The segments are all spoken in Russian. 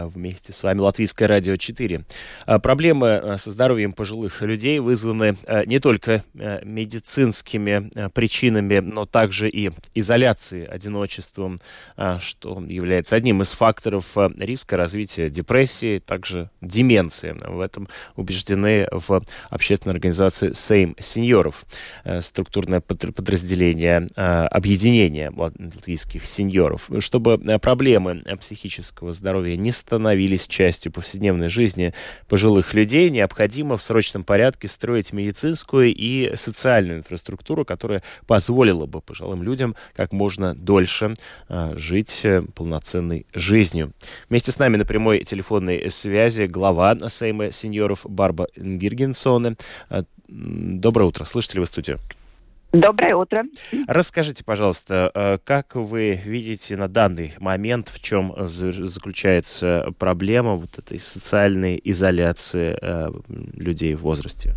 Вместе с вами Латвийское радио 4. Проблемы со здоровьем пожилых людей вызваны не только медицинскими причинами, но также и изоляцией, одиночеством, что является одним из факторов риска развития депрессии, также деменции. В этом убеждены в общественной организации Сейм сеньоров, структурное подразделение объединения латвийских сеньоров. Чтобы проблемы психического здоровья не становились частью повседневной жизни пожилых людей, необходимо в срочном порядке строить медицинскую и социальную инфраструктуру, которая позволила бы пожилым людям как можно дольше жить полноценной жизнью. Вместе с нами на прямой телефонной связи глава Сейма сеньоров Барба Гиргенсоне. Доброе утро. Слышите ли вы студию? Доброе утро. Расскажите, пожалуйста, как вы видите на данный момент, в чем заключается проблема вот этой социальной изоляции людей в возрасте?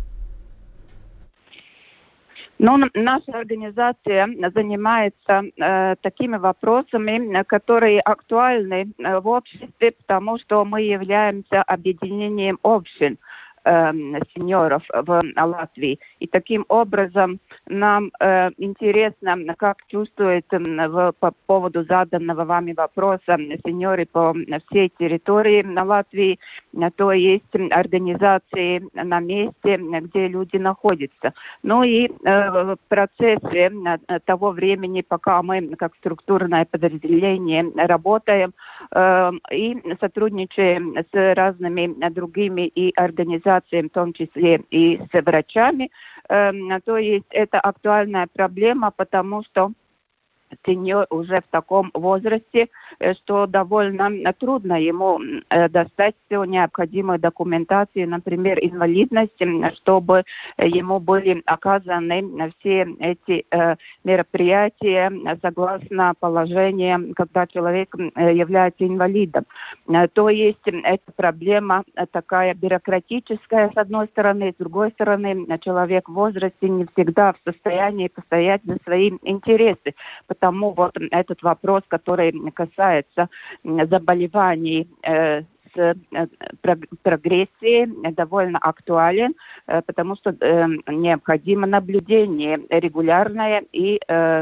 Наша организация занимается такими вопросами, которые актуальны в обществе, потому что мы являемся объединением общин сеньоров в Латвии. И таким образом нам интересно, как чувствуют по поводу заданного вами вопроса сеньоры по всей территории на Латвии, то есть организации на месте, где люди находятся. Ну и в процессе того времени, пока мы как структурное подразделение работаем и сотрудничаем с разными другими и организациями, в том числе и с врачами, то есть это актуальная проблема, потому что сеньор уже в таком возрасте, что довольно трудно ему достать всю необходимую документацию, например, инвалидность, чтобы ему были оказаны все эти мероприятия согласно положениям, когда человек является инвалидом. То есть эта проблема такая бюрократическая, с одной стороны, с другой стороны, человек в возрасте не всегда в состоянии постоять за свои интересы. Потому вот этот вопрос, который касается заболеваний с прогрессией, довольно актуален, потому что необходимо наблюдение регулярное и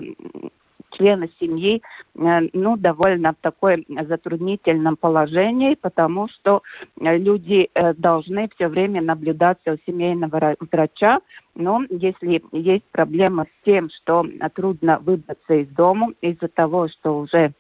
члены семьи довольно в такой затруднительном положении, потому что люди должны все время наблюдаться у семейного врача. Но если есть проблема с тем, что трудно выбраться из дома из-за того, что уже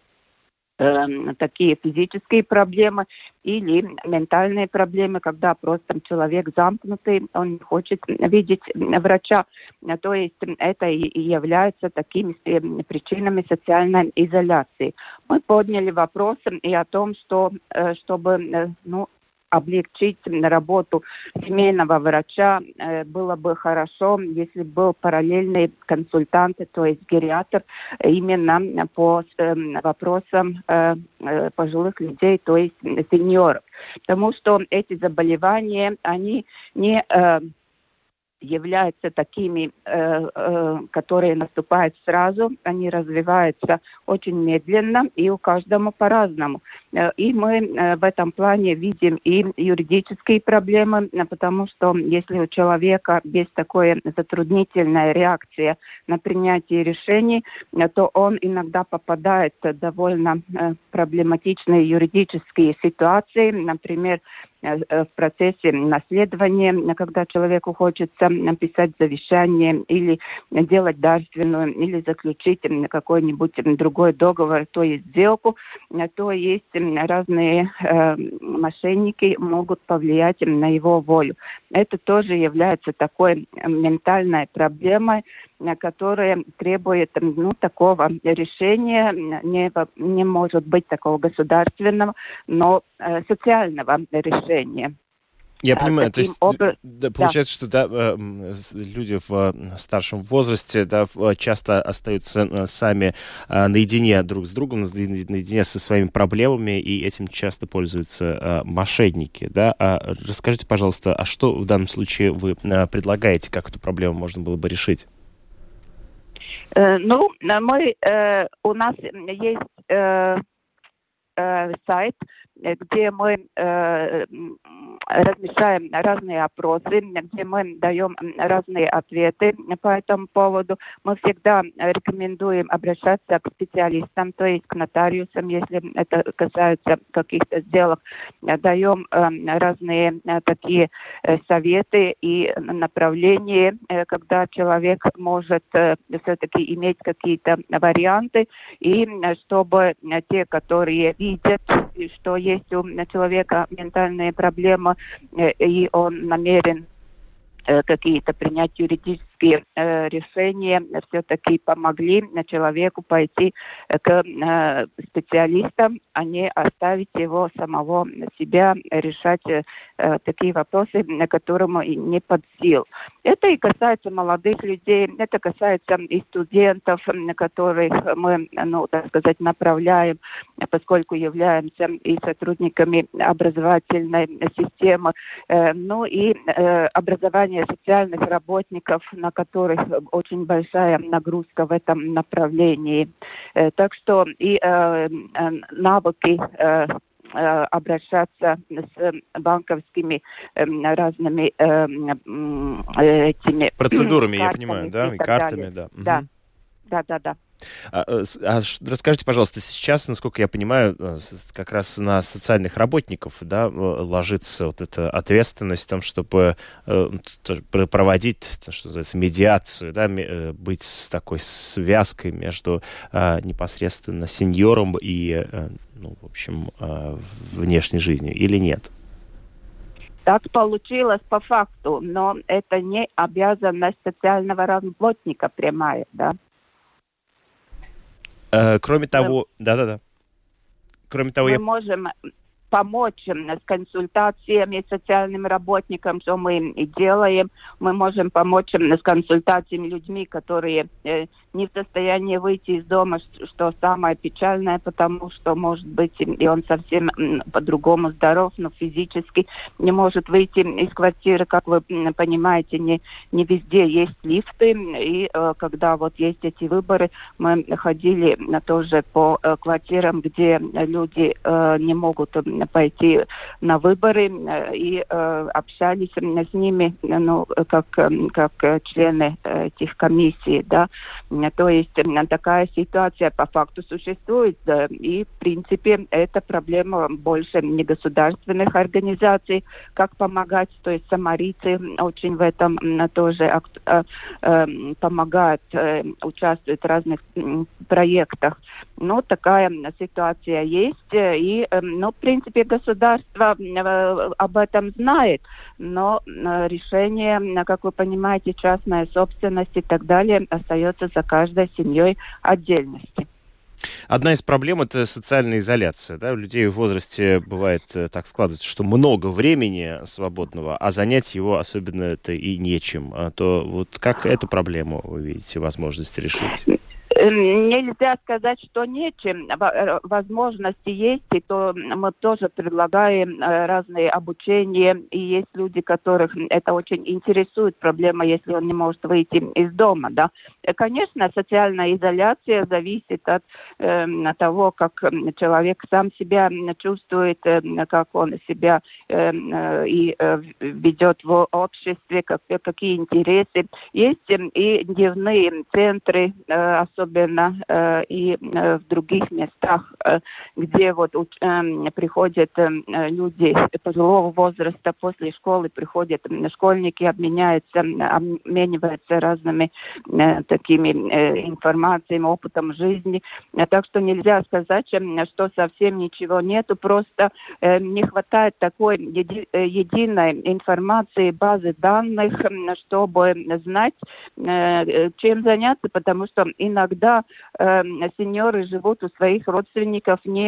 такие физические проблемы или ментальные проблемы, когда просто человек замкнутый, он не хочет видеть врача, то есть это и является такими причинами социальной изоляции. Мы подняли вопрос и о том, что чтобы облегчить работу семейного врача, было бы хорошо, если был параллельный консультант, то есть гериатр, именно по вопросам пожилых людей, то есть сеньоров. Потому что эти заболевания, они не являются такими, которые наступают сразу, они развиваются очень медленно и у каждого по-разному. И мы в этом плане видим и юридические проблемы, потому что если у человека есть такая затруднительная реакция на принятие решений, то он иногда попадает в довольно проблематичные юридические ситуации, например, в процессе наследования, когда человеку хочется написать завещание или делать дарственную, или заключить какой-нибудь другой договор, то есть сделку, то есть разные мошенники могут повлиять на его волю. Это тоже является такой ментальной проблемой, которая требует такого решения, не может быть такого государственного, но социального решения. Я понимаю, то есть получается, что люди в старшем возрасте часто остаются сами наедине друг с другом, наедине со своими проблемами, и этим часто пользуются мошенники. Да? Расскажите, пожалуйста, а что в данном случае вы предлагаете, как эту проблему можно было бы решить? У нас есть сайт, где мы размещаем разные опросы, где мы даем разные ответы по этому поводу. Мы всегда рекомендуем обращаться к специалистам, то есть к нотариусам, если это касается каких-то сделок. Даем разные такие советы и направления, когда человек может все-таки иметь какие-то варианты, и чтобы те, которые видят, что есть у человека ментальные проблемы, и он намерен какие-то принять юридические решения, все-таки помогли человеку пойти к специалистам, а не оставить его самого себя решать такие вопросы, которому не под сил. Это и касается молодых людей, это касается и студентов, которых мы, так сказать, направляем, поскольку являемся и сотрудниками образовательной системы, и образование социальных работников, на которых очень большая нагрузка в этом направлении. Так что и навыки обращаться с банковскими разными этими процедурами, картами, я понимаю, да, и картами, да. Да. Расскажите, пожалуйста, сейчас, насколько я понимаю, как раз на социальных работников, да, ложится вот эта ответственность в том, чтобы проводить, что называется, медиацию, да, быть с такой связкой между непосредственно сеньором и, в общем, внешней жизнью, или нет? Так получилось по факту, но это не обязанность социального работника прямая, да. Кроме того, Кроме того, мы можем помочь с консультациями социальным работникам, что мы и делаем. Мы можем помочь с консультациями людьми, которые не в состоянии выйти из дома, что самое печальное, потому что, может быть, и он совсем по-другому здоров, но физически не может выйти из квартиры. Как вы понимаете, не везде есть лифты, и когда вот есть эти выборы, мы ходили тоже по квартирам, где люди не могут пойти на выборы, и общались с ними, как члены этих комиссий, да. То есть такая ситуация по факту существует, да, и в принципе это проблема больше негосударственных организаций, как помогать, то есть самарийцы очень в этом тоже помогают, участвуют в разных проектах. Но такая ситуация есть, и, в принципе, государство об этом знает, но решение, как вы понимаете, частная собственность и так далее остается за каждой семьей отдельности. Одна из проблем – это социальная изоляция. Да? У людей в возрасте бывает так складывается, что много времени свободного, а занять его особенно-то и нечем. То вот как эту проблему вы видите возможность решить? Нельзя сказать, что нечем. Возможности есть, и то мы тоже предлагаем разные обучения. И есть люди, которых это очень интересует, проблема, если он не может выйти из дома. Да. Конечно, социальная изоляция зависит от того, как человек сам себя чувствует, как он себя и ведет в обществе, какие интересы. Есть и дневные центры, особенно и в других местах, где вот приходят люди пожилого возраста, после школы приходят школьники, обмениваются разными такими информациями, опытом жизни. Так что нельзя сказать, что совсем ничего нету, просто не хватает такой единой информации, базы данных, чтобы знать, чем заняться, потому что иногда сеньоры живут у своих родственников не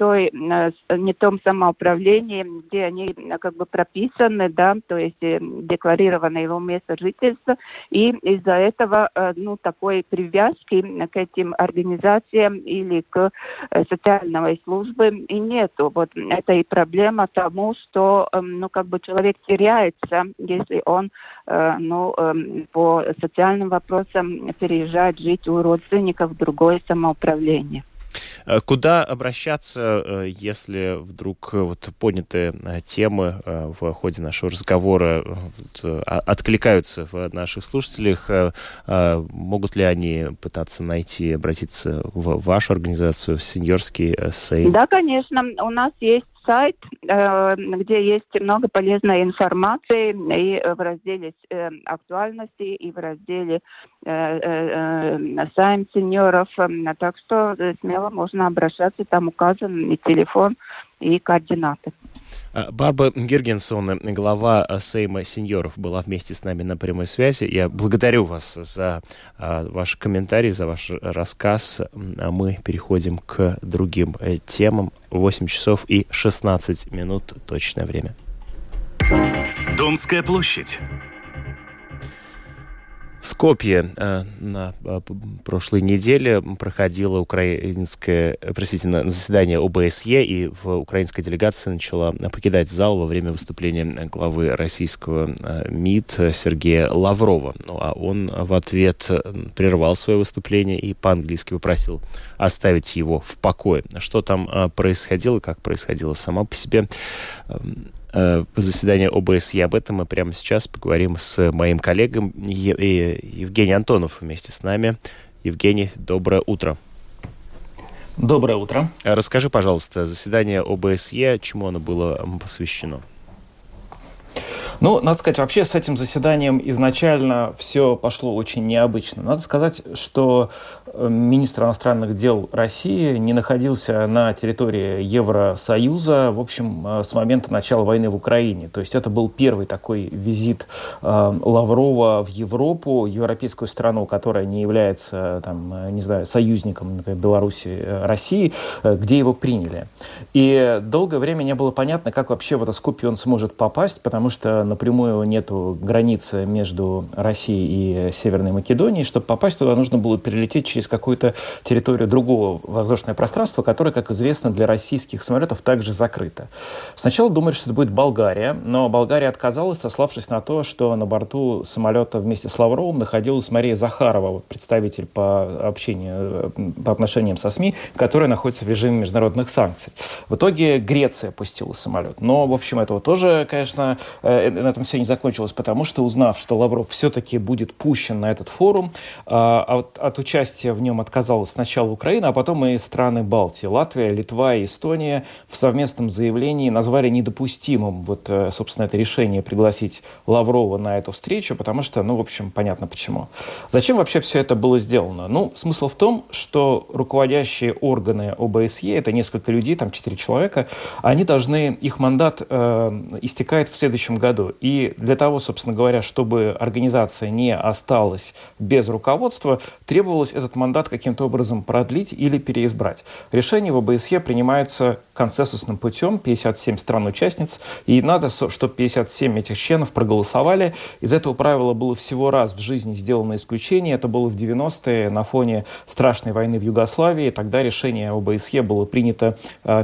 том самоуправлении, где они как бы прописаны, да, то есть декларировано его место жительства, и из-за этого такой привязки к этим организациям или к социальной службе и нету. Вот это и проблема тому, что человек теряется, если он по социальным вопросам переезжает жить у родственников в другое самоуправление. Куда обращаться, если вдруг вот поднятые темы в ходе нашего разговора откликаются в наших слушателях? Могут ли они пытаться обратиться в вашу организацию, в сеньорский сейм? Да, конечно. У нас есть сайт, где есть много полезной информации и в разделе актуальности, и в разделе сайм сеньоров. Так что смело можно обращаться, там указан и телефон, и координаты. Барбара Гиргенсон, глава Сейма сеньоров, была вместе с нами на прямой связи. Я благодарю вас за ваш комментарий, за ваш рассказ. А мы переходим к другим темам. 8 часов и 16 минут точное время. Домская площадь. В Скопье на прошлой неделе проходило заседание ОБСЕ, и украинская делегация начала покидать зал во время выступления главы российского МИД Сергея Лаврова. Ну, а он в ответ прервал свое выступление и по-английски попросил оставить его в покое. Что там происходило, как происходило само по себе заседание ОБСЕ, об этом мы прямо сейчас поговорим с моим коллегой Евгением Антонов вместе с нами. Евгений, доброе утро. Доброе утро. Расскажи, пожалуйста, заседание ОБСЕ, чему оно было посвящено? Ну, надо сказать, вообще с этим заседанием изначально все пошло очень необычно. Надо сказать, что министр иностранных дел России не находился на территории Евросоюза, в общем, с момента начала войны в Украине. То есть это был первый такой визит Лаврова в Европу, европейскую страну, которая не является, там, не знаю, союзником, например, Беларуси, России, где его приняли. И долгое время не было понятно, как вообще в это Скопье он сможет попасть, потому что напрямую нету границы между Россией и Северной Македонией. Чтобы попасть туда, нужно было перелететь через какую-то территорию другого воздушного пространства, которое, как известно, для российских самолетов также закрыто. Сначала думали, что это будет Болгария, но Болгария отказалась, сославшись на то, что на борту самолета вместе с Лавровым находилась Мария Захарова, представитель по общению, по отношениям со СМИ, которая находится в режиме международных санкций. В итоге Греция пустила самолет. Но, в общем, этого тоже, конечно, на этом все не закончилось, потому что, узнав, что Лавров все-таки будет пущен на этот форум, от участия в нем отказалась сначала Украина, а потом и страны Балтии. Латвия, Литва и Эстония в совместном заявлении назвали недопустимым собственно, это решение пригласить Лаврова на эту встречу, потому что, в общем, понятно почему. Зачем вообще все это было сделано? Смысл в том, что руководящие органы ОБСЕ, это несколько людей, там 4 человека, они должны, их мандат истекает в следующем году. И для того, собственно говоря, чтобы организация не осталась без руководства, требовалось этот мандат каким-то образом продлить или переизбрать. Решения в ОБСЕ принимаются консенсусным путем, 57 стран-участниц, и надо, чтобы 57 этих членов проголосовали. Из этого правила было всего раз в жизни сделано исключение, это было в 90-е на фоне страшной войны в Югославии. Тогда решение ОБСЕ было принято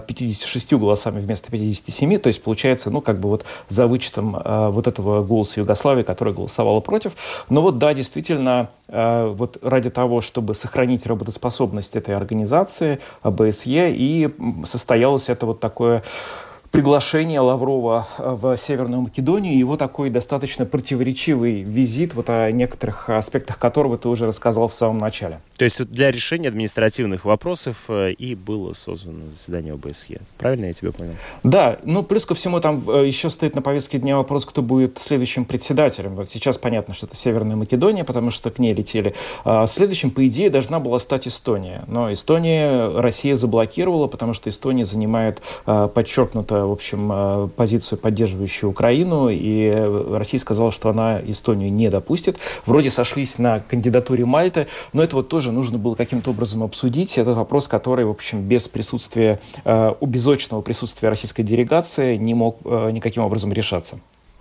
56 голосами вместо 57, то есть получается, за вычетом этого голоса Югославии, которая голосовала против. Но да, действительно, ради того, чтобы сохранить работоспособность этой организации, ОБСЕ, и состоялось это такое приглашение Лаврова в Северную Македонию, его такой достаточно противоречивый визит, о некоторых аспектах которого ты уже рассказал в самом начале. То есть для решения административных вопросов и было создано заседание ОБСЕ. Правильно я тебя понял? Да, плюс ко всему там еще стоит на повестке дня вопрос, кто будет следующим председателем. Сейчас понятно, что это Северная Македония, потому что к ней летели. Следующим, по идее, должна была стать Эстония. Но Эстонию Россия заблокировала, потому что Эстония занимает подчеркнуто, в общем, позицию, поддерживающую Украину, и Россия сказала, что она Эстонию не допустит. Вроде сошлись на кандидатуре Мальты, но это тоже нужно было каким-то образом обсудить. Это вопрос, который, в общем, без присутствия, без очного присутствия российской делегации не мог никаким образом решаться.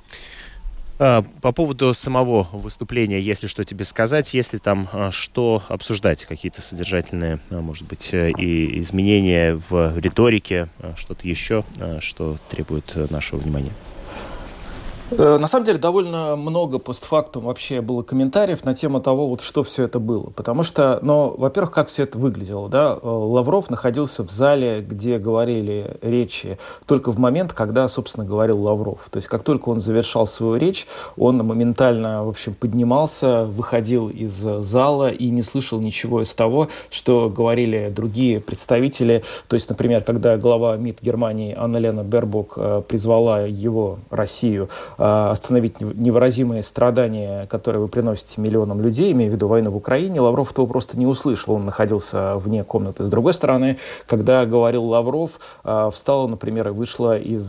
По поводу самого выступления, если что тебе сказать, если там что обсуждать, какие-то содержательные, может быть, и изменения в риторике, что-то еще, что требует нашего внимания? На самом деле довольно много постфактум вообще было комментариев на тему того, вот что все это было. Потому что, во-первых, как все это выглядело. Да? Лавров находился в зале, где говорили речи только в момент, когда, собственно, говорил Лавров. То есть как только он завершал свою речь, он моментально, в общем, поднимался, выходил из зала и не слышал ничего из того, что говорили другие представители. То есть, например, когда глава МИД Германии Анна-Лена Бербок призвала его, Россию, остановить невыразимые страдания, которые вы приносите миллионам людей, имея в виду войну в Украине, Лавров этого просто не услышал, он находился вне комнаты. С другой стороны, когда говорил Лавров, встала, например, и вышла из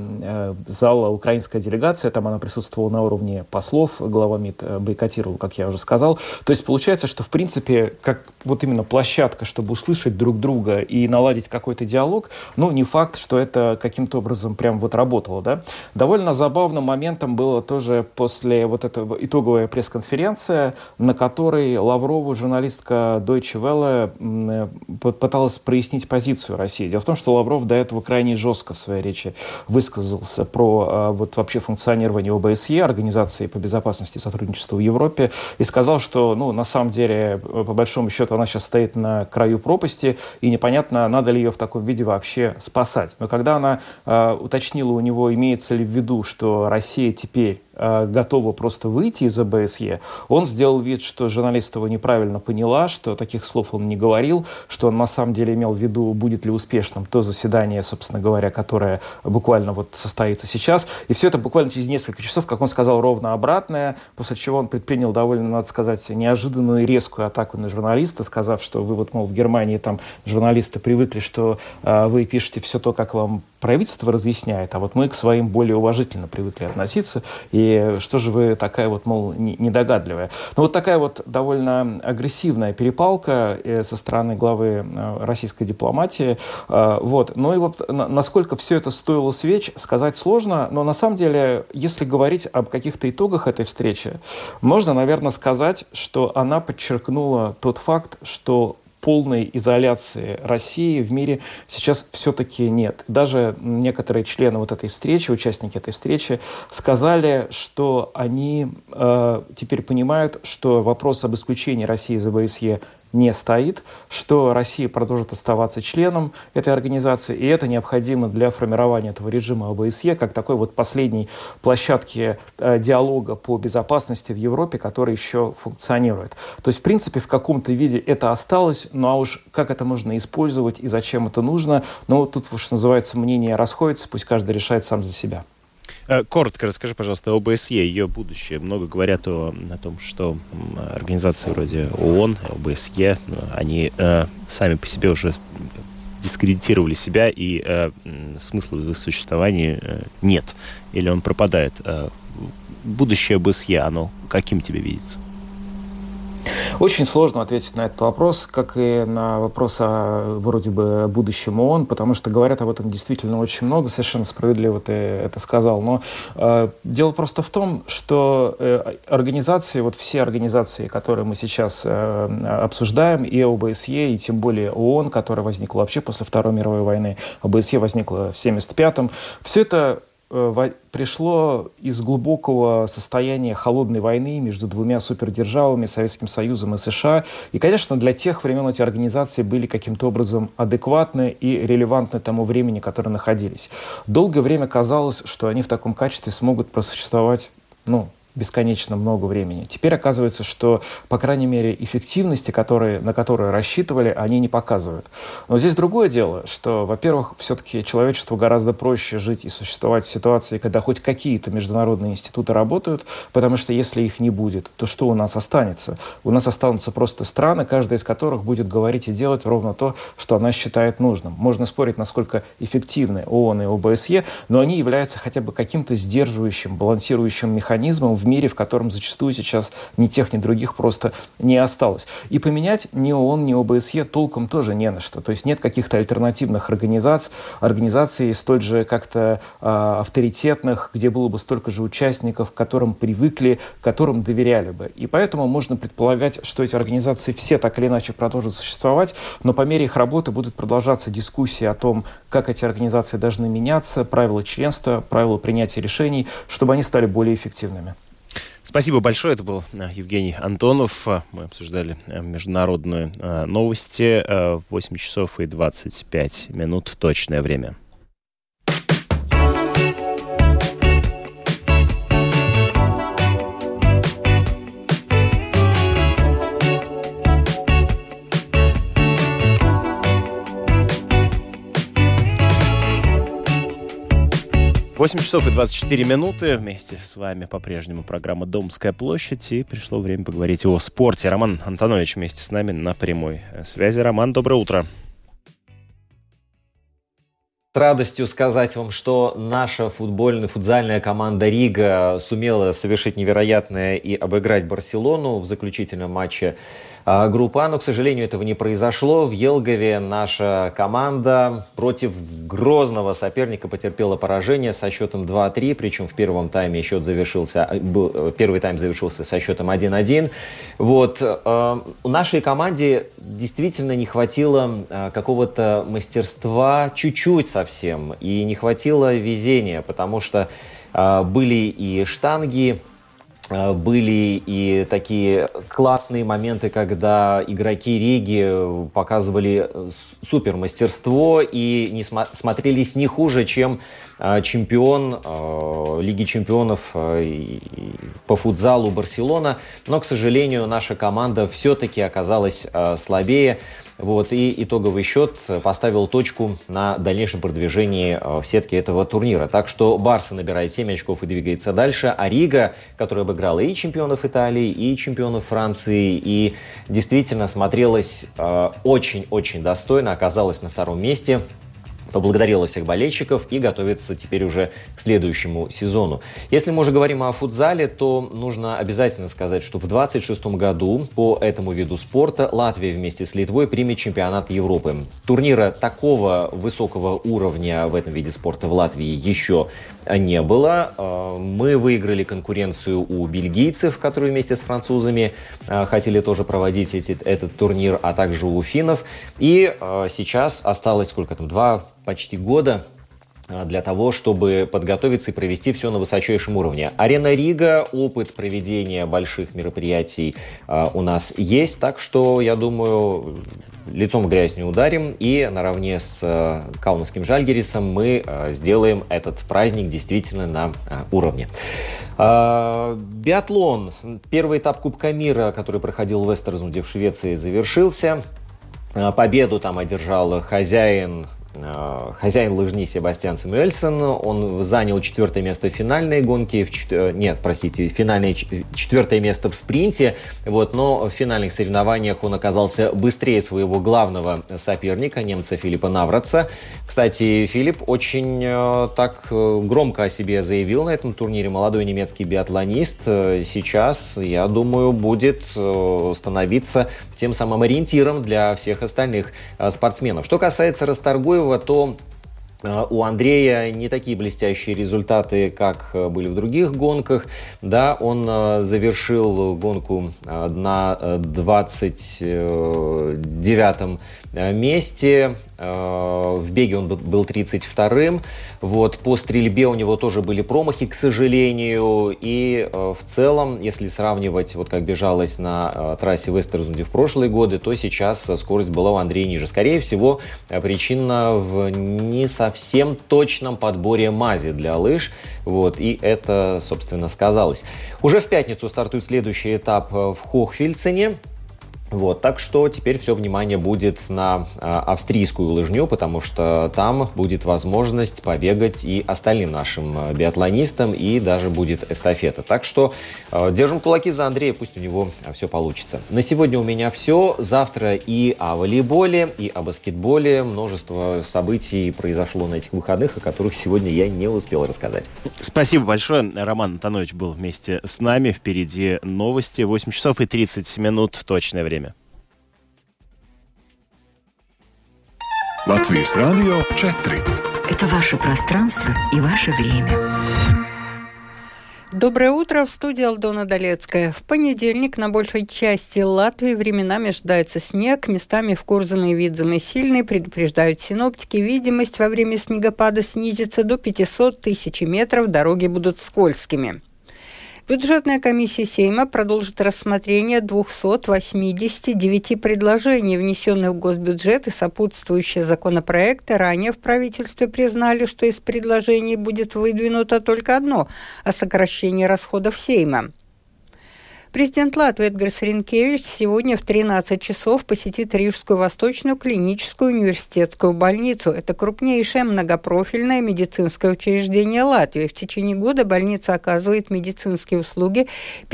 зала украинская делегация, там она присутствовала на уровне послов, глава МИД бойкотировал, как я уже сказал. То есть получается, что в принципе, как вот именно площадка, чтобы услышать друг друга и наладить какой-то диалог, не факт, что это каким-то образом прям вот работало, да. Довольно забавным моментом было тоже после вот этого итоговая пресс-конференция, на которой Лаврову журналистка Deutsche Welle пыталась прояснить позицию России. Дело в том, что Лавров до этого крайне жестко в своей речи высказался про вот вообще функционирование ОБСЕ, Организации по безопасности и сотрудничеству в Европе, и сказал, что, на самом деле, по большому счету, она сейчас стоит на краю пропасти, и непонятно, надо ли ее в таком виде вообще спасать. Но когда она уточнила у него, имеется ли в виду, что Россия теперь готова просто выйти из ОБСЕ, он сделал вид, что журналист его неправильно поняла, что таких слов он не говорил, что он на самом деле имел в виду, будет ли успешным то заседание, собственно говоря, которое буквально вот состоится сейчас. И все это буквально через несколько часов, как он сказал, ровно обратное, после чего он предпринял довольно, надо сказать, неожиданную и резкую атаку на журналиста, сказав, что вы вот, мол, в Германии там журналисты привыкли, что вы пишете все то, как вам правительство разъясняет, а вот мы к своим более уважительно привыкли относиться, и что же вы такая вот, мол, недогадливая. Вот такая вот довольно агрессивная перепалка со стороны главы российской дипломатии. Вот. Ну и вот насколько все это стоило свеч, сказать сложно, но на самом деле, если говорить об каких-то итогах этой встречи, можно, наверное, сказать, что она подчеркнула тот факт, что полной изоляции России в мире сейчас все-таки нет. Даже некоторые члены вот этой встречи, участники этой встречи, сказали, что они теперь понимают, что вопрос об исключении России из ОБСЕ не стоит, что Россия продолжит оставаться членом этой организации, и это необходимо для формирования этого режима ОБСЕ как такой вот последней площадки диалога по безопасности в Европе, который еще функционирует. То есть, в принципе, в каком-то виде это осталось, ну а уж как это можно использовать и зачем это нужно, ну тут, что называется, мнения расходятся, пусть каждый решает сам за себя. Коротко расскажи, пожалуйста, о ОБСЕ, ее будущее. Много говорят о том, что организации вроде ООН, ОБСЕ, они сами по себе уже дискредитировали себя, и смысла в их существовании нет. Или он пропадает. Будущее ОБСЕ, оно каким тебе видится? Очень сложно ответить на этот вопрос, как и на вопрос о вроде бы будущем ООН, потому что говорят об этом действительно очень много, совершенно справедливо ты это сказал. Но дело просто в том, что организации, вот все организации, которые мы сейчас обсуждаем, и ОБСЕ, и тем более ООН, которая возникла вообще после Второй мировой войны, ОБСЕ возникла в 1975-м, все это пришло из глубокого состояния холодной войны между двумя супердержавами, Советским Союзом и США. И, конечно, для тех времен эти организации были каким-то образом адекватны и релевантны тому времени, в котором находились. Долгое время казалось, что они в таком качестве смогут просуществовать, бесконечно много времени. Теперь оказывается, что, по крайней мере, эффективности, на которые рассчитывали, они не показывают. Но здесь другое дело, что, во-первых, все-таки человечеству гораздо проще жить и существовать в ситуации, когда хоть какие-то международные институты работают, потому что если их не будет, то что у нас останется? У нас останутся просто страны, каждая из которых будет говорить и делать ровно то, что она считает нужным. Можно спорить, насколько эффективны ООН и ОБСЕ, но они являются хотя бы каким-то сдерживающим, балансирующим механизмом в в мире, в котором зачастую сейчас ни тех, ни других просто не осталось. И поменять ни ООН, ни ОБСЕ толком тоже не на что. То есть нет каких-то альтернативных организаций столь же как-то авторитетных, где было бы столько же участников, к которым привыкли, которым доверяли бы. И поэтому можно предполагать, что эти организации все так или иначе продолжат существовать, но по мере их работы будут продолжаться дискуссии о том, как эти организации должны меняться, правила членства, правила принятия решений, чтобы они стали более эффективными. Спасибо большое. Это был Евгений Антонов. Мы обсуждали международные новости. 8 часов и 25 минут точное время. Восемь часов и 24 минуты. Вместе с вами по-прежнему программа «Домская площадь». И пришло время поговорить о спорте. Роман Антонович вместе с нами на прямой связи. Роман, доброе утро. С радостью сказать вам, что наша футзальная команда Рига сумела совершить невероятное и обыграть Барселону в заключительном матче группы А, но, к сожалению, этого не произошло. В Елгове наша команда против грозного соперника потерпела поражение со счетом 2-3, причем в первом тайме первый тайм завершился со счетом 1-1. У нашей команде действительно не хватило какого-то мастерства, чуть-чуть совсем, и не хватило везения, потому что были и штанги, были и такие классные моменты, когда игроки Риги показывали супермастерство и смотрелись не хуже, чем чемпион Лиги чемпионов по футзалу Барселона. Но, к сожалению, наша команда все-таки оказалась слабее. И итоговый счет поставил точку на дальнейшем продвижении в сетке этого турнира. Так что Барса набирает 7 очков и двигается дальше. А Рига, которая обыграла и чемпионов Италии, и чемпионов Франции, и действительно смотрелась очень-очень достойно, оказалась на втором месте. Поблагодарила всех болельщиков и готовится теперь уже к следующему сезону. Если мы уже говорим о футзале, то нужно обязательно сказать, что в 2026 году по этому виду спорта Латвия вместе с Литвой примет чемпионат Европы. Турнира такого высокого уровня в этом виде спорта в Латвии еще не было. Мы выиграли конкуренцию у бельгийцев, которые вместе с французами хотели тоже проводить этот турнир, а также у финнов. И сейчас осталось почти года для того, чтобы подготовиться и провести все на высочайшем уровне. Арена Рига, опыт проведения больших мероприятий у нас есть, так что, я думаю, лицом в грязь не ударим, и наравне с каунасским Жальгирисом мы сделаем этот праздник действительно на уровне. Биатлон. Первый этап Кубка мира, который проходил в Эстерсунде в Швеции, завершился. Победу там одержал хозяин лыжни Себастьян Самуэльсон. Он занял 4-е место в финальной гонке, четвертое место в спринте. Но в финальных соревнованиях он оказался быстрее своего главного соперника, немца Филиппа Навратца. Кстати, Филипп очень так громко о себе заявил на этом турнире. Молодой немецкий биатлонист сейчас, я думаю, будет становиться тем самым ориентиром для всех остальных спортсменов. Что касается Расторгуева, то у Андрея не такие блестящие результаты, как были в других гонках. Да, он завершил гонку на 29-м месте. В беге он был 32-м. По стрельбе у него тоже были промахи, к сожалению. И в целом, если сравнивать, как бежалось на трассе в Эстерсунде в прошлые годы, то сейчас скорость была у Андрея ниже. Скорее всего, причина в не совсем точном подборе мази для лыж. И это, собственно, сказалось. Уже в пятницу стартует следующий этап в Хохфельцене. Вот, так что теперь все внимание будет на австрийскую лыжню, потому что там будет возможность побегать и остальным нашим биатлонистам, и даже будет эстафета. Так что держим кулаки за Андрея, пусть у него все получится. На сегодня у меня все. Завтра и о волейболе, и о баскетболе. Множество событий произошло на этих выходных, о которых сегодня я не успел рассказать. Спасибо большое. Роман Антонович был вместе с нами. Впереди новости. 8 часов и 30 минут. Точное время. Латвийс радио 4. Это ваше пространство и ваше время. Доброе утро, в студии Алдона Долецкая. В понедельник на большей части Латвии временами ожидается снег, местами в Курзаме и Видземе сильный, предупреждают синоптики. Видимость во время снегопада снизится до 500 тысяч метров, дороги будут скользкими. Бюджетная комиссия Сейма продолжит рассмотрение 289 предложений, внесенных в госбюджет и сопутствующие законопроекты. Ранее в правительстве признали, что из предложений будет выдвинуто только одно – о сокращении расходов Сейма. Президент Латвии Эдгарс Ринкевич сегодня в 13 часов посетит Рижскую Восточную клиническую университетскую больницу. Это крупнейшее многопрофильное медицинское учреждение Латвии. В течение года больница оказывает медицинские услуги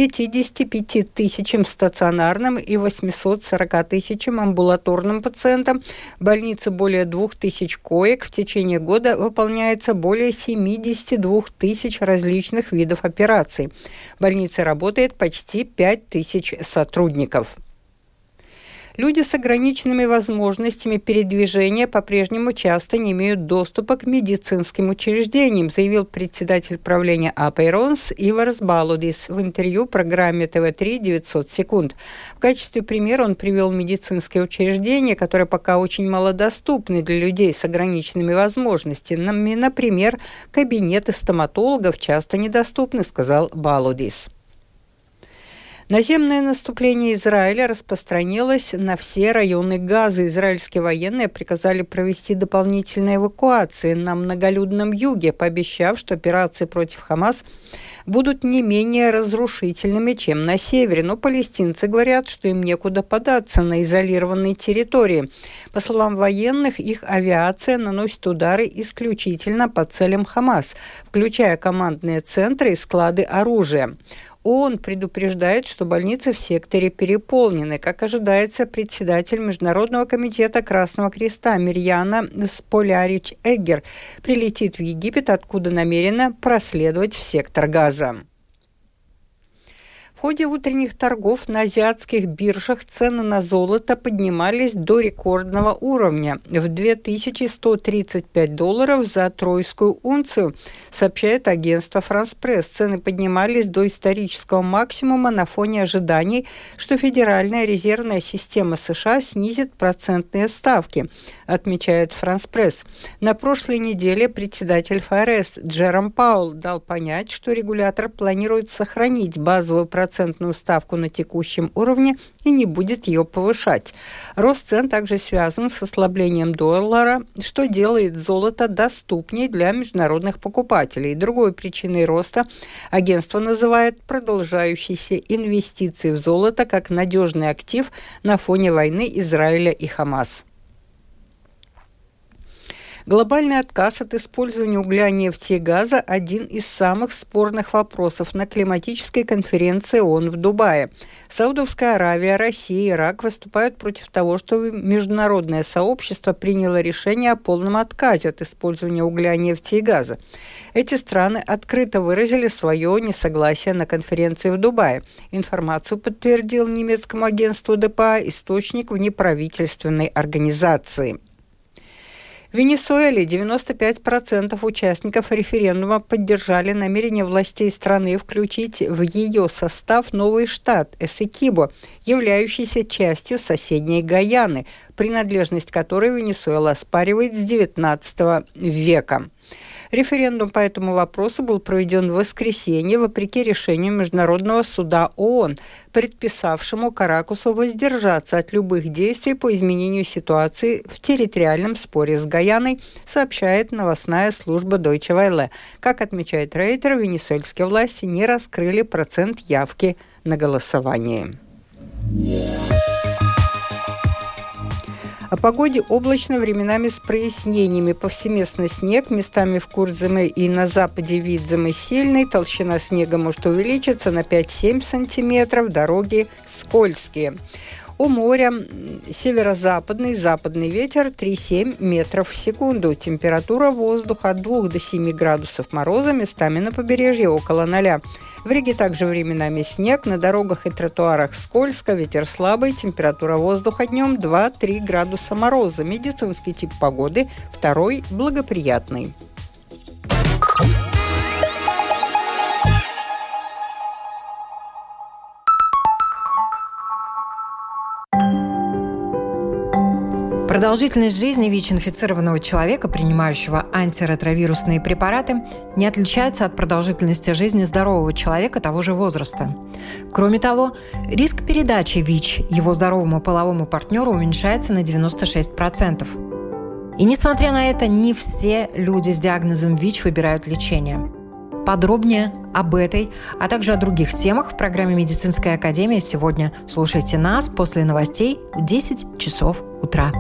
55 тысячам стационарным и 840 тысячам амбулаторным пациентам. В больнице более 2000 коек. В течение года выполняется более 72 тысяч различных видов операций. В больнице работает почти 5000 сотрудников. Люди с ограниченными возможностями передвижения по-прежнему часто не имеют доступа к медицинским учреждениям, заявил председатель правления Апейронс Иварс Балудис в интервью программе ТВ3 «900 секунд». В качестве примера он привел медицинские учреждения, которые пока очень малодоступны для людей с ограниченными возможностями. Например, кабинеты стоматологов часто недоступны, сказал Балудис. Наземное наступление Израиля распространилось на все районы Газы. Израильские военные приказали провести дополнительные эвакуации на многолюдном юге, пообещав, что операции против Хамас будут не менее разрушительными, чем на севере. Но палестинцы говорят, что им некуда податься на изолированной территории. По словам военных, их авиация наносит удары исключительно по целям Хамас, включая командные центры и склады оружия. ООН предупреждает, что больницы в секторе переполнены. Как ожидается, председатель Международного комитета Красного Креста Мирьяна Сполярич-Эггер прилетит в Египет, откуда намерена проследовать в сектор Газа. В ходе утренних торгов на азиатских биржах цены на золото поднимались до рекордного уровня в $2135 за тройскую унцию, сообщает агентство France Press. Цены поднимались до исторического максимума на фоне ожиданий, что Федеральная резервная система США снизит процентные ставки, отмечает France Press. На прошлой неделе председатель ФРС Джером Паул дал понять, что регулятор планирует сохранить базовую процентную ставку на текущем уровне и не будет ее повышать. Рост цен также связан с ослаблением доллара, что делает золото доступнее для международных покупателей. Другой причиной роста агентство называет продолжающиеся инвестиции в золото как надежный актив на фоне войны Израиля и Хамас. Глобальный отказ от использования угля, нефти и газа – один из самых спорных вопросов на климатической конференции ООН в Дубае. Саудовская Аравия, Россия и Ирак выступают против того, что международное сообщество приняло решение о полном отказе от использования угля, нефти и газа. Эти страны открыто выразили свое несогласие на конференции в Дубае. Информацию подтвердил немецкому агентству ДПА источник в неправительственной организации. В Венесуэле 95% участников референдума поддержали намерение властей страны включить в ее состав новый штат Эсекибо, являющийся частью соседней Гайаны, принадлежность которой Венесуэла оспаривает с XIX века. Референдум по этому вопросу был проведен в воскресенье, вопреки решению Международного суда ООН, предписавшему Каракусу воздержаться от любых действий по изменению ситуации в территориальном споре с Гаяной, сообщает новостная служба Deutsche Welle. Как отмечает Рейтер, венесуэльские власти не раскрыли процент явки на голосование. О погоде облачно, временами с прояснениями. Повсеместно снег, местами в Курземе и на западе Видземе сильный. Толщина снега может увеличиться на 5-7 сантиметров. Дороги скользкие. У моря северо-западный, западный ветер 3-7 метров в секунду. Температура воздуха от 2 до 7 градусов мороза, местами на побережье около 0. В Риге также временами снег, на дорогах и тротуарах скользко, ветер слабый, температура воздуха днем 2-3 градуса мороза. Медицинский тип погоды 2 благоприятный. Продолжительность жизни ВИЧ-инфицированного человека, принимающего антиретровирусные препараты, не отличается от продолжительности жизни здорового человека того же возраста. Кроме того, риск передачи ВИЧ его здоровому половому партнеру уменьшается на 96%. И несмотря на это, не все люди с диагнозом ВИЧ выбирают лечение. Подробнее об этой, а также о других темах в программе «Медицинская академия» сегодня. Слушайте нас после новостей в 10 часов утра.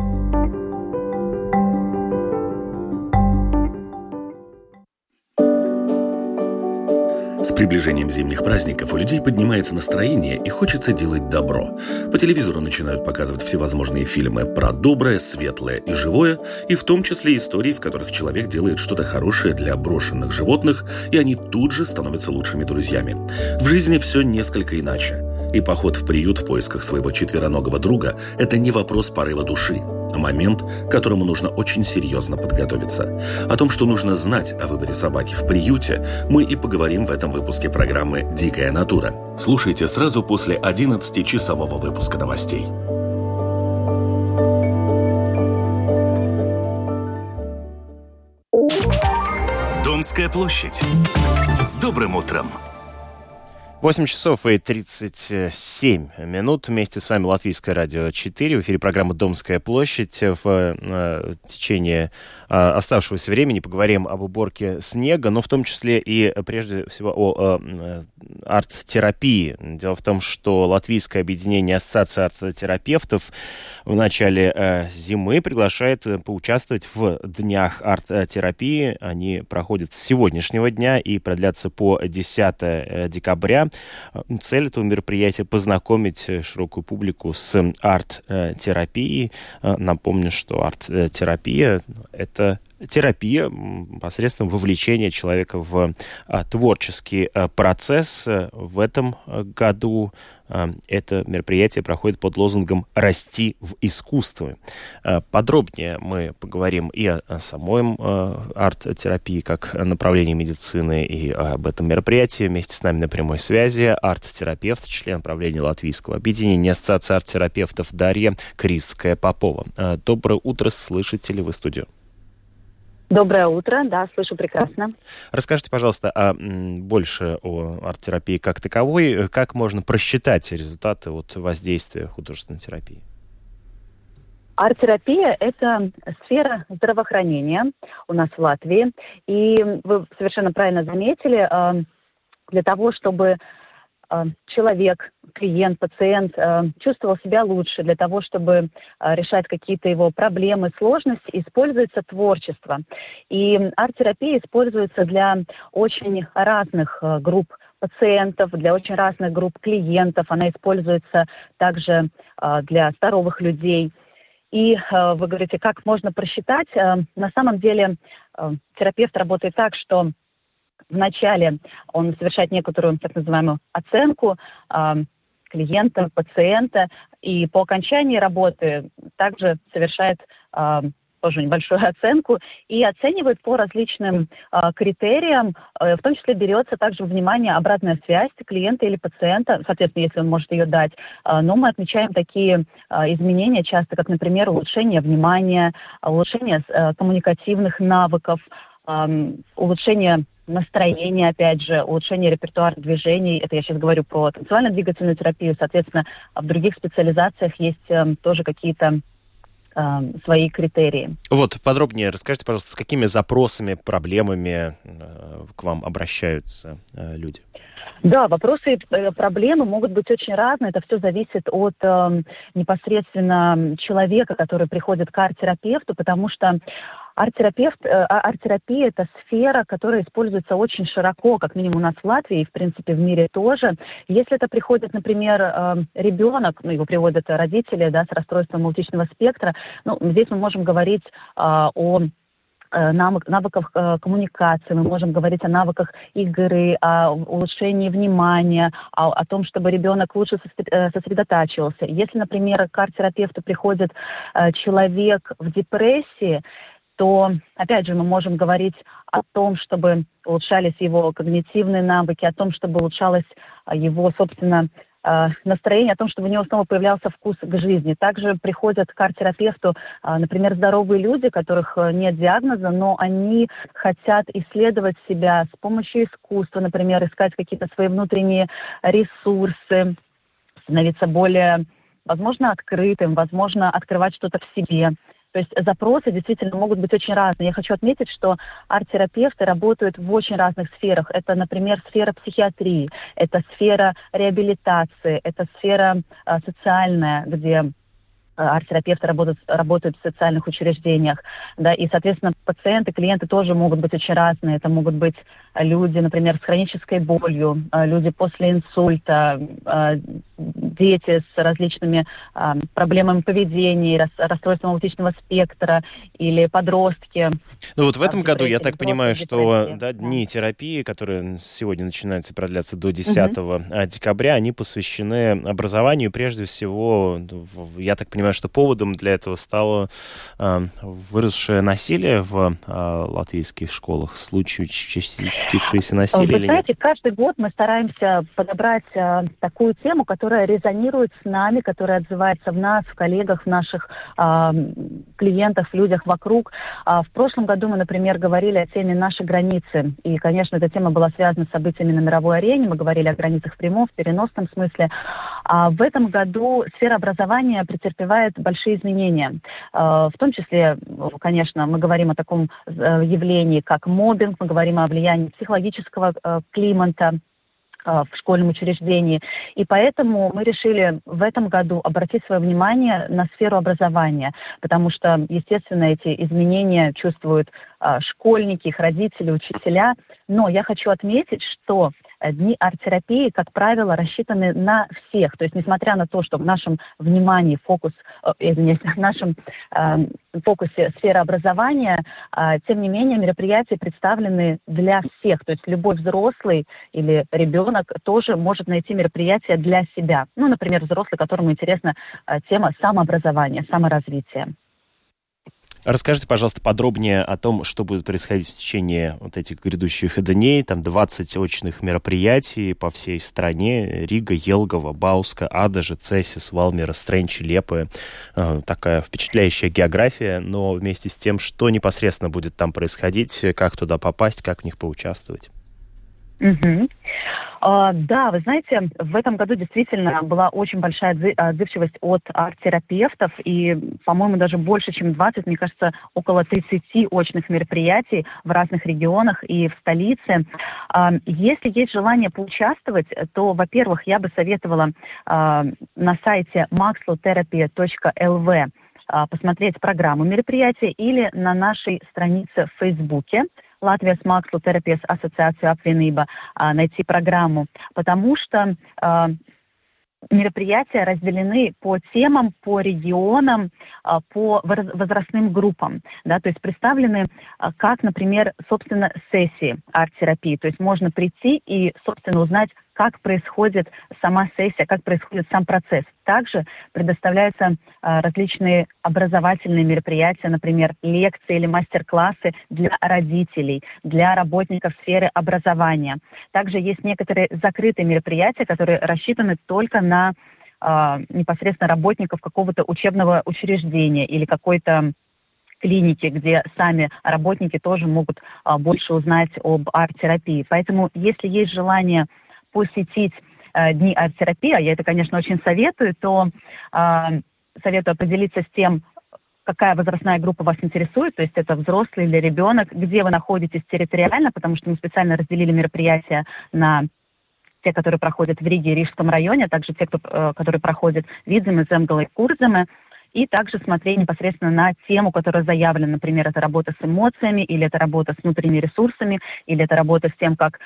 С приближением зимних праздников у людей поднимается настроение и хочется делать добро. По телевизору начинают показывать всевозможные фильмы про доброе, светлое и живое, и в том числе истории, в которых человек делает что-то хорошее для брошенных животных, и они тут же становятся лучшими друзьями. В жизни все несколько иначе. И поход в приют в поисках своего четвероногого друга – это не вопрос порыва души, а момент, к которому нужно очень серьезно подготовиться. О том, что нужно знать о выборе собаки в приюте, мы и поговорим в этом выпуске программы «Дикая натура». Слушайте сразу после 11-часового выпуска новостей. Домская площадь. С добрым утром! 8 часов и 37 минут. Вместе с вами Латвийское радио 4. В эфире программа «Домская площадь». В течение оставшегося времени поговорим об уборке снега, но в том числе и прежде всего о арт-терапии. Дело в том, что Латвийское объединение Ассоциации арт-терапевтов в начале зимы приглашает поучаствовать в днях арт-терапии. Они проходят с сегодняшнего дня и продлятся по 10 декабря. Цель этого мероприятия – познакомить широкую публику с арт-терапией. Напомню, что арт-терапия – это терапия посредством вовлечения человека в творческий процесс. В этом году это мероприятие проходит под лозунгом «Расти в искусстве». Подробнее мы поговорим и о самой арт-терапии как направлении медицины, и об этом мероприятии. Вместе с нами на прямой связи арт-терапевт, член правления Латвийского объединения Ассоциации арт-терапевтов Дарья Крисская-Попова. Доброе утро, слышите ли вы студию? Доброе утро, да, слышу прекрасно. Расскажите, пожалуйста, больше о арт-терапии как таковой. Как можно просчитать результаты воздействия художественной терапии? Арт-терапия – это сфера здравоохранения у нас в Латвии. И вы совершенно правильно заметили, для того, чтобы человек, клиент, пациент чувствовал себя лучше, для того, чтобы решать какие-то его проблемы, сложности, используется творчество. И арт-терапия используется для очень разных групп пациентов, для очень разных групп клиентов. Она используется также для здоровых людей. И вы говорите, как можно просчитать? На самом деле терапевт работает так, что вначале он совершает некоторую так называемую оценку клиента, пациента, и по окончании работы также совершает тоже небольшую оценку и оценивает по различным критериям, в том числе берется также во внимание обратная связь клиента или пациента, соответственно, если он может ее дать. Но мы отмечаем такие изменения часто, как, например, улучшение внимания, улучшение коммуникативных навыков, улучшение настроение, опять же, улучшение репертуара движений. Это я сейчас говорю про танцевально-двигательную терапию. Соответственно, в других специализациях есть тоже какие-то свои критерии. Вот, подробнее расскажите, пожалуйста, с какими запросами, проблемами к вам обращаются люди? Да, вопросы и проблемы могут быть очень разные. Это все зависит от непосредственно человека, который приходит к арт-терапевту, потому что арт-терапия – это сфера, которая используется очень широко, как минимум у нас в Латвии и, в принципе, в мире тоже. Если это приходит, например, ребенок, его приводят родители, да, с расстройством аутичного спектра, здесь мы можем говорить о навыках коммуникации, мы можем говорить о навыках игры, о улучшении внимания, о том, чтобы ребенок лучше сосредотачивался. Если, например, к арт-терапевту приходит человек в депрессии, то, опять же, мы можем говорить о том, чтобы улучшались его когнитивные навыки, о том, чтобы улучшалось его, собственно, настроение, о том, чтобы у него снова появлялся вкус к жизни. Также приходят к арт-терапевту, например, здоровые люди, у которых нет диагноза, но они хотят исследовать себя с помощью искусства, например, искать какие-то свои внутренние ресурсы, становиться более, возможно, открытым, возможно, открывать что-то в себе. То есть запросы действительно могут быть очень разные. Я хочу отметить, что арт-терапевты работают в очень разных сферах. Это, например, сфера психиатрии, это сфера реабилитации, это сфера социальная, где арт-терапевты работают в социальных учреждениях, да, и, соответственно, пациенты, клиенты тоже могут быть очень разные. Это могут быть люди, например, с хронической болью, люди после инсульта, дети с различными проблемами поведения, расстройством аутичного спектра или подростки. Ну вот в этом году, я так понимаю, что дни терапии, которые сегодня начинаются и продлятся до 10 декабря, они посвящены образованию. Прежде всего, я так понимаю, что поводом для этого стало выросшее насилие в латвийских школах, случаи участившиеся насилие. Вы знаете, каждый год мы стараемся подобрать такую тему, которая резонирует с нами, которая отзывается в нас, в коллегах, в наших клиентах, в людях вокруг. В прошлом году мы, например, говорили о теме «Наши границы». И, конечно, эта тема была связана с событиями на мировой арене. Мы говорили о границах в прямом, в переносном смысле. В этом году сфера образования претерпевает большие изменения. В том числе, конечно, мы говорим о таком явлении, как моббинг, мы говорим о влиянии психологического климата в школьном учреждении. И поэтому мы решили в этом году обратить свое внимание на сферу образования, потому что, естественно, эти изменения чувствуют школьники, их родители, учителя. Но я хочу отметить, что дни арт-терапии, как правило, рассчитаны на всех. То есть, несмотря на то, что в нашем внимании в нашем фокусе сфера образования, тем не менее мероприятия представлены для всех. То есть любой взрослый или ребенок тоже может найти мероприятие для себя. Например, взрослый, которому интересна тема самообразования, саморазвития. Расскажите, пожалуйста, подробнее о том, что будет происходить в течение вот этих грядущих дней. Там 20 очных мероприятий по всей стране. Рига, Елгова, Бауска, Адажа, Цесис, Валмера, Стрэнч, Лепе. Такая впечатляющая география, но вместе с тем, что непосредственно будет там происходить, как туда попасть, как в них поучаствовать. Да, вы знаете, в этом году действительно была очень большая отзывчивость от арт-терапевтов, и, по-моему, даже больше, чем 20, мне кажется, около 30 очных мероприятий в разных регионах и в столице. Если есть желание поучаствовать, то, во-первых, я бы советовала на сайте maxlotherapy.lv посмотреть программу мероприятия или на нашей странице в Фейсбуке Латвijas Mākslu terapijas ассоциация apvienība найти программу, потому что мероприятия разделены по темам, по регионам, по возрастным группам. Да, то есть представлены как, например, собственно, сессии арт-терапии. То есть можно прийти и, собственно, узнать, как происходит сама сессия, как происходит сам процесс. Также предоставляются различные образовательные мероприятия, например, лекции или мастер-классы для родителей, для работников сферы образования. Также есть некоторые закрытые мероприятия, которые рассчитаны только на непосредственно работников какого-то учебного учреждения или какой-то клиники, где сами работники тоже могут больше узнать об арт-терапии. Поэтому, если есть желание посетить дни арт-терапии, а я это, конечно, очень советую, то советую поделиться с тем, какая возрастная группа вас интересует, то есть это взрослый или ребенок, где вы находитесь территориально, потому что мы специально разделили мероприятия на те, которые проходят в Риге и Рижском районе, а также те, которые проходят в Видземе, Земгале и Курземе, и также смотреть непосредственно на тему, которая заявлена, например, это работа с эмоциями, или это работа с внутренними ресурсами, или это работа с тем, как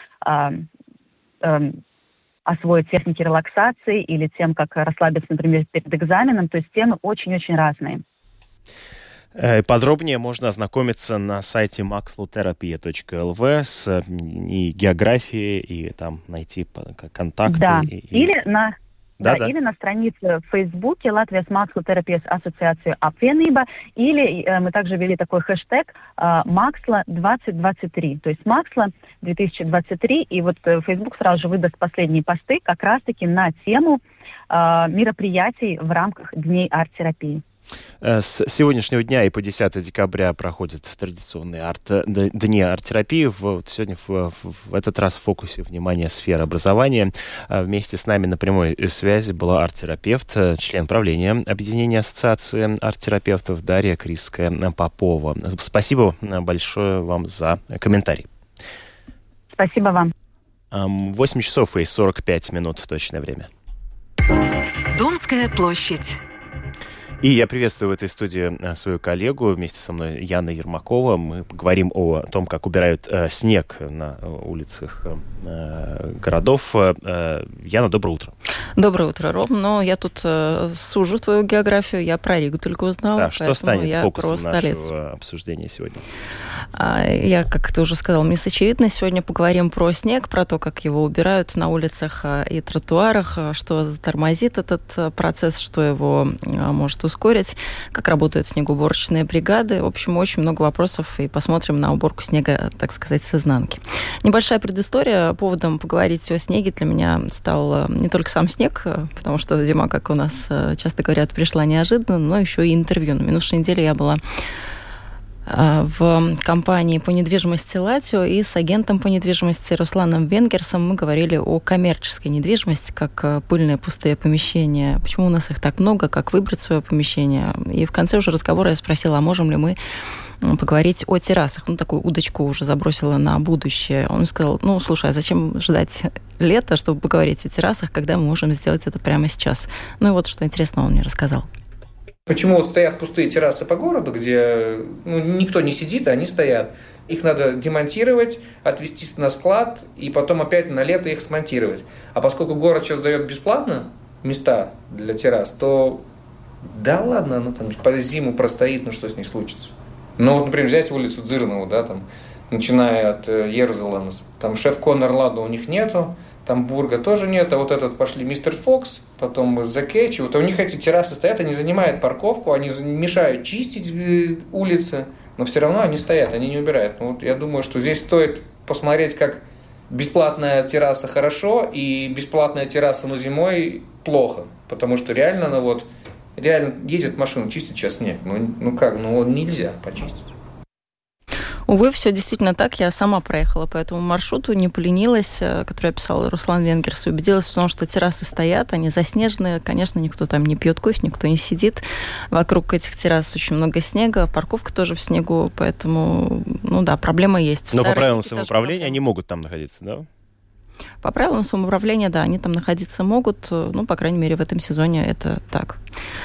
освоить техники релаксации, или тем, как расслабиться, например, перед экзаменом, то есть темы очень-очень разные. Подробнее можно ознакомиться на сайте maxloterapia.lv с и географией, и там найти контакты. Да, или на странице в Фейсбуке Латвijas Mākslu terapijas ассоциации Apvienība, или мы также ввели такой хэштег Māksla 2023, то есть Māksla 2023, и вот Facebook сразу же выдаст последние посты как раз-таки на тему мероприятий в рамках Дней арт-терапии. С сегодняшнего дня и по 10 декабря проходят традиционные дни арт-терапии. Сегодня в этот раз в фокусе внимания сфера образования. Вместе с нами на прямой связи была арт-терапевт, член правления Объединения ассоциации арт-терапевтов Дарья Криская-Попова. Спасибо большое вам за комментарий. Спасибо вам. 8 часов и 45 минут точное время. Домская площадь. И я приветствую в этой студии свою коллегу, вместе со мной Яна Ермакова. Мы поговорим о том, как убирают снег на улицах городов. Яна, доброе утро. Доброе утро, Ром. Но я тут сужу твою географию, я про Ригу только узнала. Да, что станет фокусом нашего обсуждения сегодня? Я, как ты уже сказал, мисс Очевидность. Сегодня поговорим про снег, про то, как его убирают на улицах и тротуарах, что затормозит этот процесс, что его может ускорить, как работают снегоуборочные бригады. В общем, очень много вопросов, и посмотрим на уборку снега, так сказать, с изнанки. Небольшая предыстория. Поводом поговорить о снеге для меня стал не только сам снег, потому что зима, как у нас часто говорят, пришла неожиданно, но еще и интервью. На минувшей неделе я была в компании по недвижимости «Латио», и с агентом по недвижимости Русланом Венгерсом мы говорили о коммерческой недвижимости, как пыльные пустые помещения, почему у нас их так много, как выбрать свое помещение. И в конце уже разговора я спросила, а можем ли мы поговорить о террасах. Такую удочку уже забросила на будущее. Он сказал, слушай, а зачем ждать лета, чтобы поговорить о террасах, когда мы можем сделать это прямо сейчас? И вот что интересного он мне рассказал. Почему стоят пустые террасы по городу, где никто не сидит, а они стоят. Их надо демонтировать, отвезти на склад и потом опять на лето их смонтировать. А поскольку город сейчас дает бесплатно места для террас, то да ладно, там по зиму простоит, что с ней случится. Например, взять улицу Дзырнову, начиная от Ерзелана, там шеф Коннор Ладо у них нету, там Бурга тоже нет, а вот этот пошли Мистер Фокс, потом The Catch. Вот у них эти террасы стоят, они занимают парковку, они мешают чистить улицы, но все равно они стоят, они не убирают. Я думаю, что здесь стоит посмотреть, как бесплатная терраса хорошо и бесплатная терраса зимой плохо, потому что реально, реально едет машина, чистит сейчас снег. Нельзя почистить. Увы, все действительно так. Я сама проехала по этому маршруту, не поленилась, который описал Руслан Венгерс, и убедилась в том, что террасы стоят, они заснеженные. Конечно, никто там не пьет кофе, никто не сидит. Вокруг этих террас очень много снега, парковка тоже в снегу, поэтому, проблема есть. Но по правилам самоуправления они могут там находиться, да? По правилам самоуправления, да, они там находиться могут, по крайней мере, в этом сезоне это так.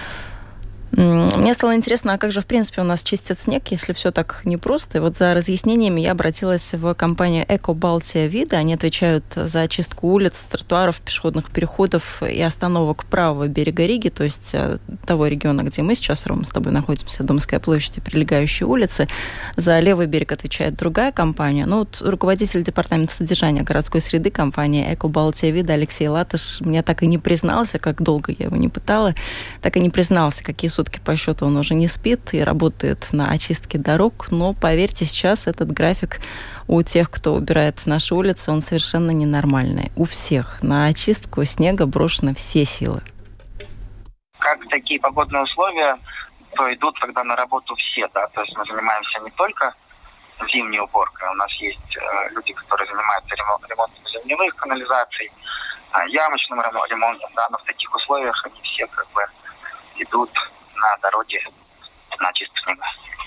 Мне стало интересно, а как же, в принципе, у нас чистят снег, если все так непросто? И вот за разъяснениями я обратилась в компанию «Эко Балтия Вида». Они отвечают за очистку улиц, тротуаров, пешеходных переходов и остановок правого берега Риги, то есть того региона, где мы сейчас, Рома, с тобой находимся, Домская площадь и прилегающие улицы. За левый берег отвечает другая компания. Руководитель департамента содержания городской среды компании «Эко Балтия Вида» Алексей Латыш мне так и не признался, как долго я его не пытала, так и не признался, какие сутки по счету он уже не спит и работает на очистке дорог, но, поверьте, сейчас этот график у тех, кто убирает наши улицы, он совершенно ненормальный. У всех на очистку снега брошены все силы. Как такие погодные условия, то идут тогда на работу все, то есть мы занимаемся не только зимней уборкой, у нас есть люди, которые занимаются ремонтом зимневых канализаций, ямочным ремонтом, но в таких условиях они все идут на дороге на чистом снегу.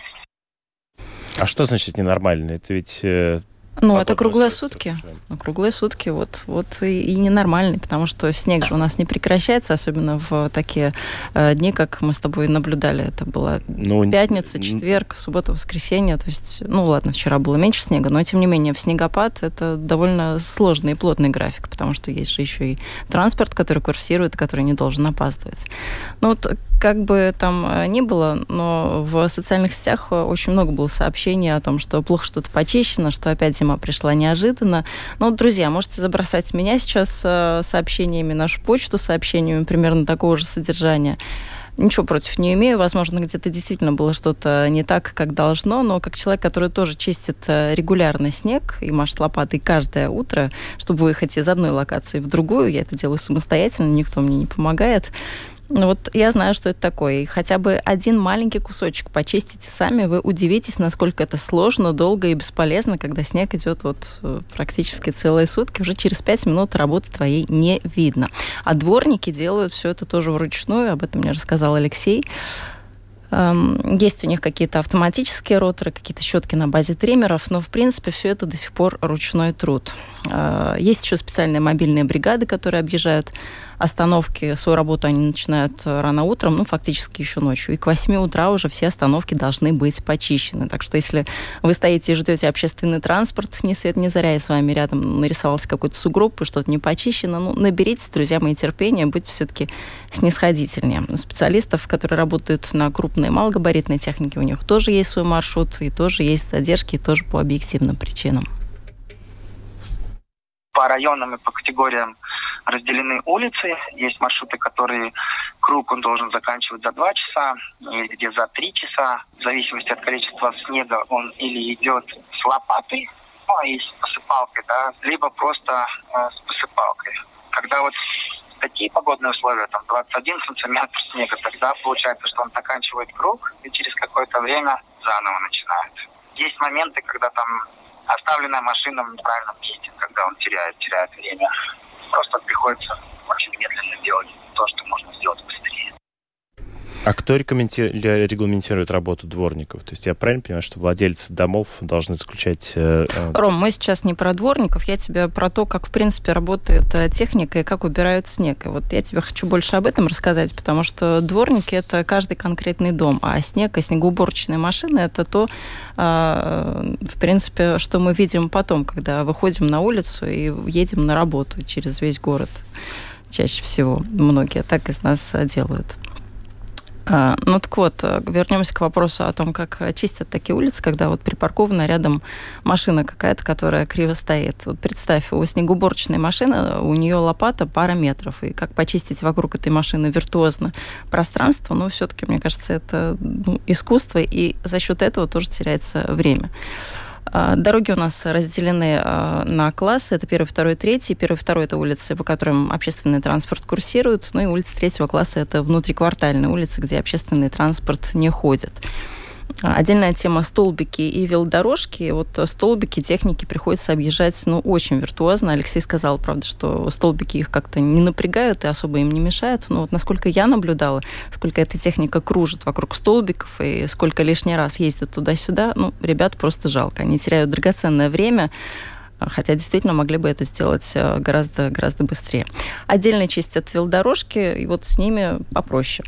А что значит ненормально? Это ведь... это круглые сутки. Круглые сутки вот и ненормальный, потому что снег же у нас не прекращается, особенно в такие дни, как мы с тобой наблюдали. Это была пятница, четверг, суббота, воскресенье. То есть, ладно, вчера было меньше снега, но тем не менее в снегопад это довольно сложный и плотный график, потому что есть же еще и транспорт, который курсирует, который не должен опаздывать. Как бы там ни было, но в социальных сетях очень много было сообщений о том, что плохо что-то почищено, что опять зима пришла неожиданно. Друзья, можете забросать меня сейчас сообщениями, нашу почту сообщениями примерно такого же содержания. Ничего против не имею. Возможно, где-то действительно было что-то не так, как должно, но как человек, который тоже чистит регулярно снег и машет лопатой каждое утро, чтобы выехать из одной локации в другую, я это делаю самостоятельно, никто мне не помогает. Я знаю, что это такое. И хотя бы один маленький кусочек почистите сами, вы удивитесь, насколько это сложно, долго и бесполезно, когда снег идет практически целые сутки. Уже через 5 минут работы твоей не видно. А дворники делают все это тоже вручную. Об этом мне рассказал Алексей. Есть у них какие-то автоматические роторы, какие-то щетки на базе триммеров, но, в принципе, все это до сих пор ручной труд. Есть еще специальные мобильные бригады, которые объезжают остановки. Свою работу они начинают рано утром, фактически еще ночью. И к 8 утра уже все остановки должны быть почищены. Так что, если вы стоите и ждете общественный транспорт, ни свет ни заря, и с вами рядом нарисовался какой-то сугроб, и что-то не почищено, наберитесь, друзья мои, терпения, будьте все-таки снисходительнее. У специалистов, которые работают на крупной и малогабаритной технике, у них тоже есть свой маршрут, и тоже есть задержки, и тоже по объективным причинам. По районам и по категориям разделены улицы. Есть маршруты, которые круг он должен заканчивать за 2 часа, есть где за 3 часа. В зависимости от количества снега он или идет с лопатой, и с посыпалкой, либо просто с посыпалкой. Когда такие погодные условия, 21 сантиметр снега, тогда получается, что он заканчивает круг и через какое-то время заново начинает. Есть моменты, когда оставленная машина в неправильном месте, когда он теряет время. Просто приходится очень медленно делать то, что можно сделать быстрее. А кто регламентирует работу дворников? То есть я правильно понимаю, что владельцы домов должны заключать... Ром, мы сейчас не про дворников, я тебе про то, как, в принципе, работает техника и как убирают снег. И я тебе хочу больше об этом рассказать, потому что дворники – это каждый конкретный дом, а снег и снегоуборочные машины – это то, в принципе, что мы видим потом, когда выходим на улицу и едем на работу через весь город. Чаще всего многие так из нас делают. Вернемся к вопросу о том, как чистят такие улицы, когда припаркована рядом машина какая-то, которая криво стоит. Представь, у снегоуборочной машины, у нее лопата пара метров, и как почистить вокруг этой машины виртуозно пространство, все-таки, мне кажется, это искусство, и за счет этого тоже теряется время. Дороги у нас разделены на классы. Это 1, 2, 3. 1, 2 – это улицы, по которым общественный транспорт курсирует. И улицы 3 класса – это внутриквартальные улицы, где общественный транспорт не ходит. Отдельная тема – столбики и велодорожки. Столбики техники приходится объезжать очень виртуозно. Алексей сказал, правда, что столбики их как-то не напрягают и особо им не мешают. Но насколько я наблюдала, сколько эта техника кружит вокруг столбиков и сколько лишний раз ездит туда-сюда, ребят просто жалко. Они теряют драгоценное время, хотя действительно могли бы это сделать гораздо быстрее. Отдельная часть от велодорожки, и с ними попроще.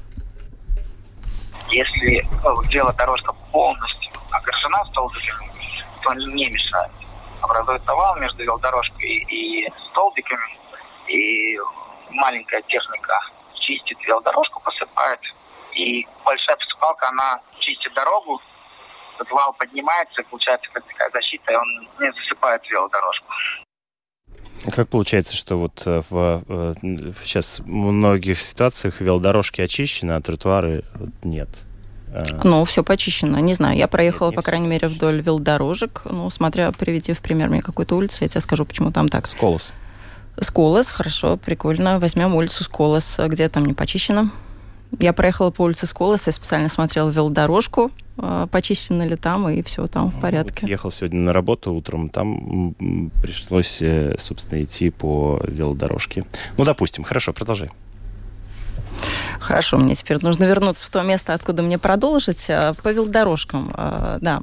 Если велодорожка полностью огражена столбиками, то они не мешают. Образуется вал между велодорожкой и столбиками, и маленькая техника чистит велодорожку, посыпает, и большая посыпалка, она чистит дорогу, этот вал поднимается, и получается как такая защита, и он не засыпает велодорожку. Как получается, что сейчас в многих ситуациях велодорожки очищены, а тротуары нет? Все почищено. Не знаю, я проехала, по крайней мере, вдоль велодорожек. Приведи в пример мне какую-то улицу, я тебе скажу, почему там так. Сколос. Сколос, хорошо, прикольно. Возьмем улицу Сколос. Где там не почищено? Я проехала по улице Сколос, я специально смотрела велодорожку, почищено ли там, и все там в порядке. Ехал сегодня на работу утром, там пришлось, собственно, идти по велодорожке. Допустим. Хорошо, продолжай. Хорошо, мне теперь нужно вернуться в то место, откуда мне продолжить. По велодорожкам, да.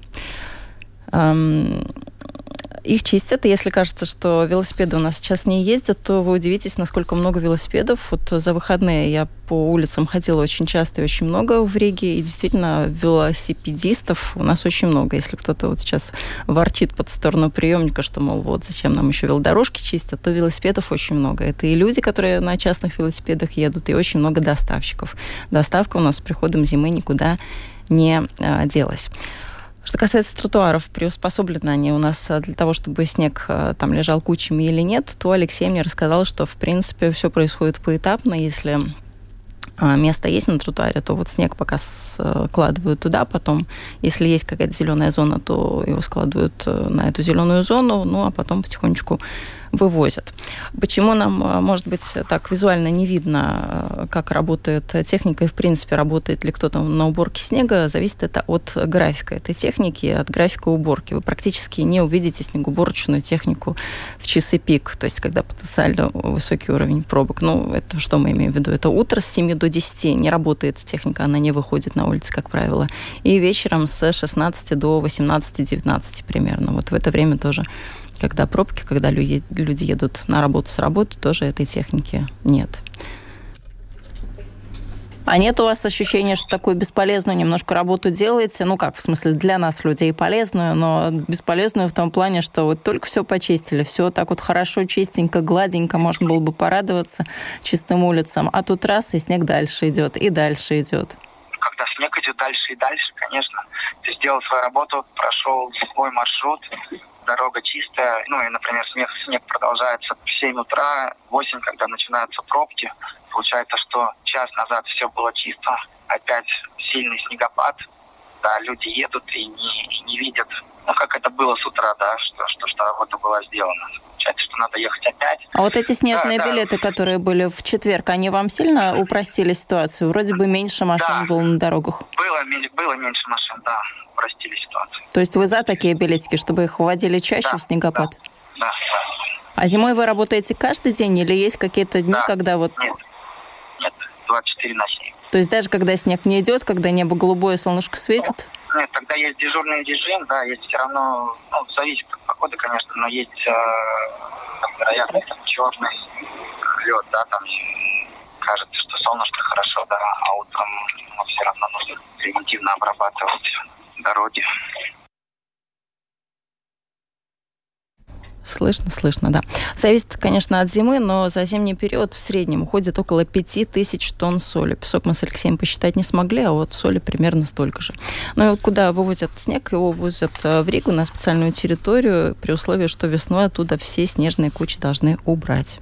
Их чистят, и если кажется, что велосипеды у нас сейчас не ездят, то вы удивитесь, насколько много велосипедов. Вот за выходные я по улицам ходила очень часто и очень много в Риге, и действительно велосипедистов у нас очень много. Если кто-то вот сейчас ворчит под сторону приемника, что, мол, вот зачем нам еще велодорожки чистят, то велосипедов очень много. Это и люди, которые на частных велосипедах едут, и очень много доставщиков. Доставка у нас с приходом зимы никуда не делась. Что касается тротуаров, приспособлены они у нас для того, чтобы снег там лежал кучами или нет, то Алексей мне рассказал, что, в принципе, все происходит поэтапно. Если место есть на тротуаре, то вот снег пока складывают туда, потом, если есть какая-то зеленая зона, то его складывают на эту зеленую зону, ну, а потом потихонечку вывозят. Почему нам, может быть, так визуально не видно, как работает техника и, в принципе, работает ли кто-то на уборке снега, зависит это от графика этой техники, от графика уборки. Вы практически не увидите снегоуборочную технику в часы пик, то есть когда потенциально высокий уровень пробок. Ну, это что мы имеем в виду? Это утро с 7 до 10 не работает техника, она не выходит на улицы, как правило. И вечером с 16 до 18-19 примерно. Вот в это время тоже, когда пробки, когда люди едут на работу с работы, тоже этой техники нет. А нет у вас ощущения, что такую бесполезную немножко работу делаете? Ну как, в смысле, для нас, людей, полезную, но бесполезную в том плане, что вот только все почистили, все так вот хорошо, чистенько, гладенько, можно было бы порадоваться чистым улицам, а тут раз, и снег дальше идет, и дальше идет. Когда снег идет дальше и дальше, конечно, ты сделал свою работу, прошел свой маршрут, дорога чистая, ну и, например, снег продолжается в 7 утра, 8, когда начинаются пробки. Получается, что час назад все было чисто, опять сильный снегопад, да, люди едут и не видят, ну, как это было с утра, да, что работа была сделана. Получается, что надо ехать опять. А вот эти снежные билеты, которые были в четверг, они вам сильно упростили ситуацию? Вроде бы меньше машин было на дорогах. Было меньше машин, да, упростили ситуацию. То есть вы за такие билетики, чтобы их вводили чаще в снегопад? Да. А зимой вы работаете каждый день или есть какие-то дни, когда вот... Нет, 24 на 7. То есть даже когда снег не идет, когда небо голубое, солнышко светит? Нет, тогда есть дежурный режим, да, есть все равно, ну, зависит от погоды, конечно, но есть, вероятно, черный лед, да, там кажется, что солнышко хорошо, да, а утром все равно нужно превентивно обрабатывать дороги. Слышно, да. Зависит, конечно, от зимы, но за зимний период в среднем уходит около 5000 тонн соли. Песок мы с Алексеем посчитать не смогли, а вот соли примерно столько же. Ну и вот куда вывозят снег, его вывозят в Ригу на специальную территорию, при условии, что весной оттуда все снежные кучи должны убрать.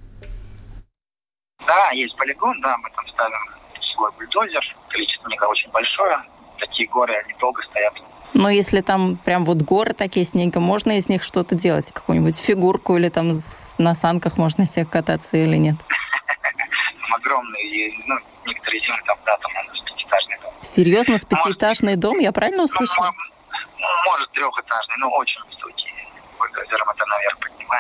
Да, есть полигон, да, мы там ставим свой бульдозер, количество снега очень большое, такие горы, они долго стоят. Но если там прям вот горы такие снега, можно из них что-то делать? Какую-нибудь фигурку или там на санках можно с них кататься или нет? Там огромные, ну, некоторые земли там, да, там у нас 5-этажный дом. Серьезно, с 5-этажный дом? Я правильно услышала? Может, 3-этажный, но очень высокий. Бульдозером это наверх поднимаем.